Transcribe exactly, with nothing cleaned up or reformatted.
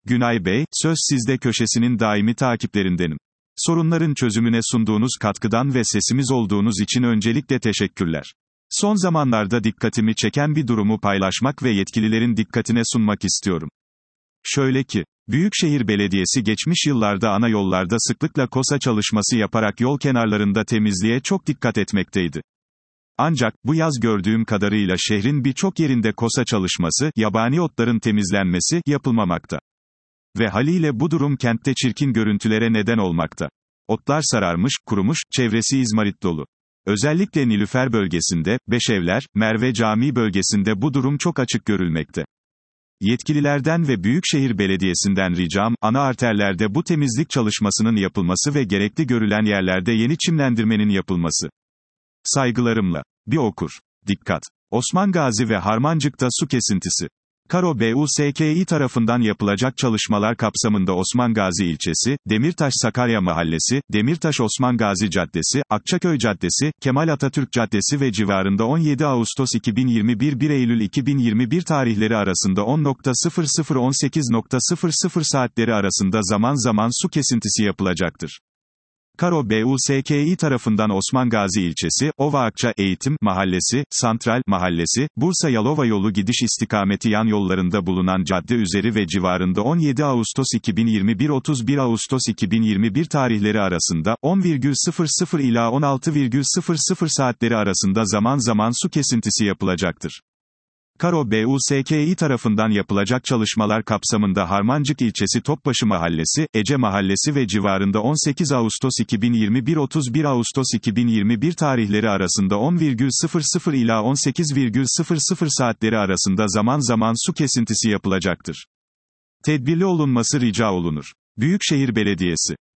Günay Bey, söz sizde köşesinin daimi takiplerindenim. Sorunların çözümüne sunduğunuz katkıdan ve sesimiz olduğunuz için öncelikle teşekkürler. Son zamanlarda dikkatimi çeken bir durumu paylaşmak ve yetkililerin dikkatine sunmak istiyorum. Şöyle ki, Büyükşehir Belediyesi geçmiş yıllarda ana yollarda sıklıkla kosa çalışması yaparak yol kenarlarında temizliğe çok dikkat etmekteydi. Ancak, bu yaz gördüğüm kadarıyla şehrin birçok yerinde kosa çalışması, yabani otların temizlenmesi, yapılmamakta. Ve haliyle bu durum kentte çirkin görüntülere neden olmakta. Otlar sararmış, kurumuş, çevresi izmarit dolu. Özellikle Nilüfer bölgesinde, Beşevler, Merve Camii bölgesinde bu durum çok açık görülmekte. Yetkililerden ve Büyükşehir Belediyesi'nden ricam, ana arterlerde bu temizlik çalışmasının yapılması ve gerekli görülen yerlerde yeni çimlendirmenin yapılması. Saygılarımla. Bir okur. Dikkat! Osman Gazi ve Harmancık'ta su kesintisi. Karo B U S K İ tarafından yapılacak çalışmalar kapsamında Osman Gazi ilçesi, Demirtaş Sakarya Mahallesi, Demirtaş Osman Gazi Caddesi, Akçaköy Caddesi, Kemal Atatürk Caddesi ve civarında on yedi Ağustos iki bin yirmi bir bir Eylül iki bin yirmi bir tarihleri arasında on sıfır on sekiz sıfır sıfır saatleri arasında zaman zaman su kesintisi yapılacaktır. Karo B U S K İ tarafından Osman Gazi ilçesi, Ovaakça, Eğitim, Mahallesi, Santral, Mahallesi, Bursa Yalova yolu gidiş istikameti yan yollarında bulunan cadde üzeri ve civarında on yedi Ağustos iki bin yirmi bir otuz bir Ağustos iki bin yirmi bir tarihleri arasında, on sıfır sıfır ila on altı sıfır sıfır saatleri arasında zaman zaman su kesintisi yapılacaktır. Karo B U S K İ tarafından yapılacak çalışmalar kapsamında Harmancık ilçesi Topbaşı Mahallesi, Ece Mahallesi ve civarında on sekiz Ağustos iki bin yirmi bir otuz bir Ağustos iki bin yirmi bir tarihleri arasında on sıfır sıfır ila on sekiz sıfır sıfır saatleri arasında zaman zaman su kesintisi yapılacaktır. Tedbirli olunması rica olunur. Büyükşehir Belediyesi